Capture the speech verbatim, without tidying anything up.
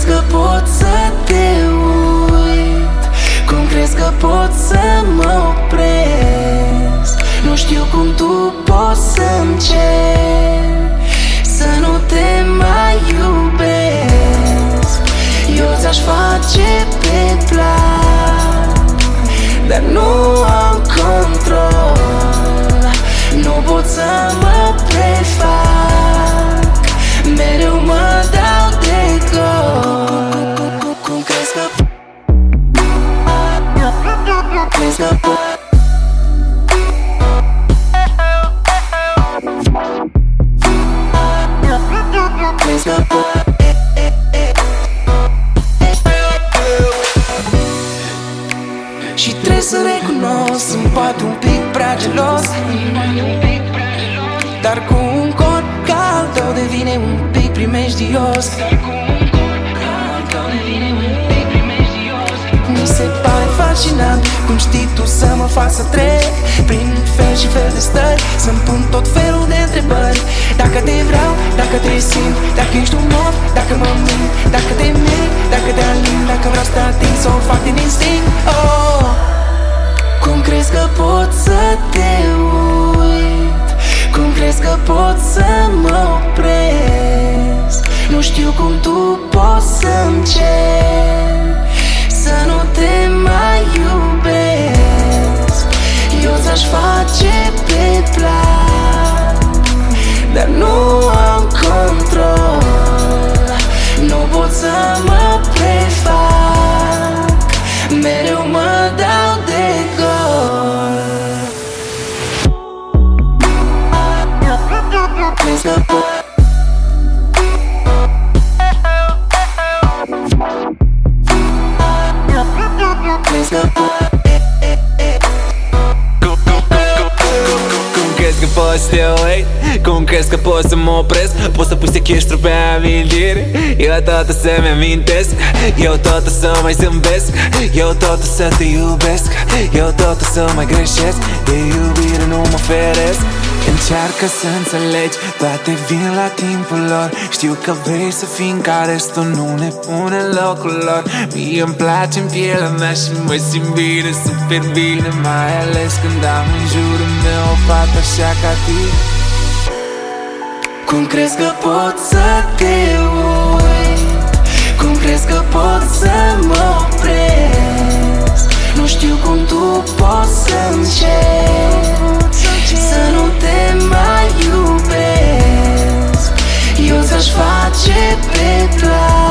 că pot să te uit? Cum crezi că pot să mă opresc? Nu știu cum tu poți să-mi ceri să nu te mai iubesc. Eu ți-aș face pe plac, dar nu am control. Nu pot să mă prefac, mereu mă dau de gol. Cum crezi că crezi că pot? Crezi că pot? Și trebuie să recunosc, sunt poate un pic prea gelos, dar cu un cor ca al tău devine un pic primejdios. Mi se pare fascinant cum știi tu să mă faci să trec prin fel și fel de stări, să-mi pun tot felul de întrebări. Dacă te vreau, dacă te simt, dacă ești un mod, dacă mă mint, dacă te mirt, dacă te alin, dacă vreau să te ating, să o fac din instinct. Oh! Cum crezi că pot să te uit? Cum crezi că pot să mă opresc? Nu știu cum tu poți să-mi ceri să nu te mai iubesc. Eu ți-aș face pe plac, dar nu am control. Nu pot să mă prefac, mereu mă dau de gol. Crezi că pot? Crezi că pot? Cum crezi că poți să te uit? Cum crezi că poți să mă opresc? Poți să pui sechestru pe amintiri? Eu tot o să-mi amintesc, eu tot o să mai zâmbesc, eu tot o să te iubesc, eu tot o să mai greșesc, de iubire nu mă feresc. Încearcă să înțelegi, toate vin la timpul lor. Știu că vrei să fim ca restul, nu ne pune în locul lor. Mie îmi place în pielea mea și mă simt bine, super bine, mai ales când am în jurul meu o fată așa ca tine. Cum crezi că pot să te uit? Cum crezi că pot să mă opresc? Nu știu cum tu poți să-mi ceri să nu te mai iubesc. Eu ți-aș face pe plac,